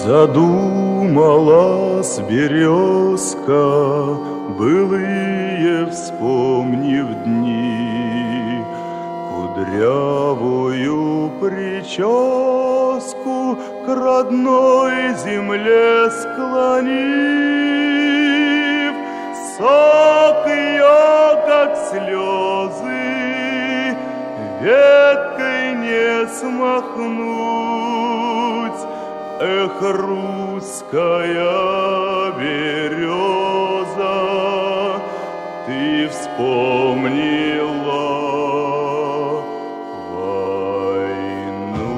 Задумалась березка, былые вспомнив дни, кудрявую прическу к родной земле склонив. Сок ее, как слезы, веткой не смахнуть. Эх, русская береза, ты вспомнила войну.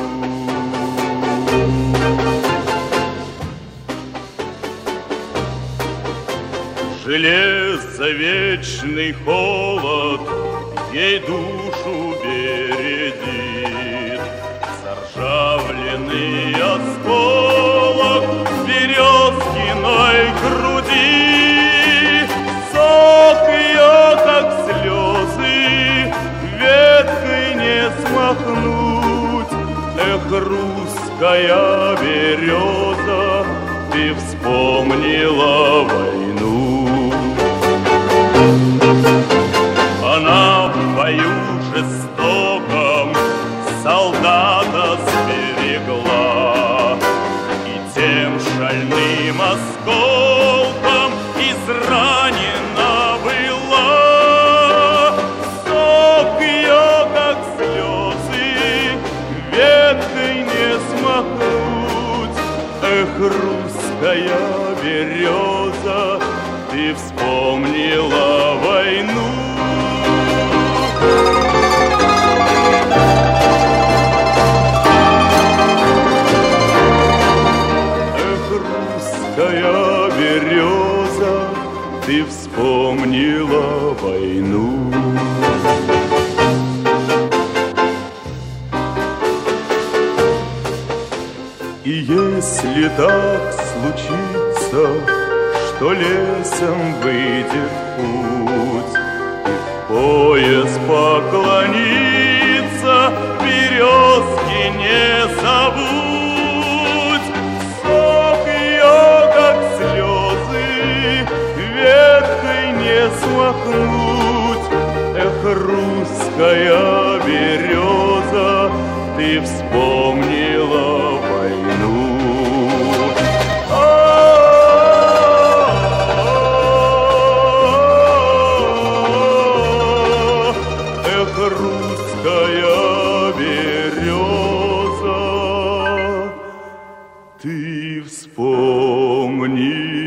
Железовечный холод ей душу бередит, заржавленный осколок березкиной груди. Сок ее, как слезы, веткой не смахнуть. Эх, русская береза, ты вспомнила войну. Она в бою жестоком солдата сберегла, и тем шальным осколком изранена была. Сок ее, как слезы, веткой не смахнуть. Эх, русская береза, ты вспомнила войну. Русская береза, ты вспомнила войну. И если так случится, что лесом выйдет путь, и в пояс поклониться березки не забудь. Сок ее, как слезы, веткой не смахнуть. Эх, русская береза, ты вспомнила войну. Эх, русская береза, ты вспомни.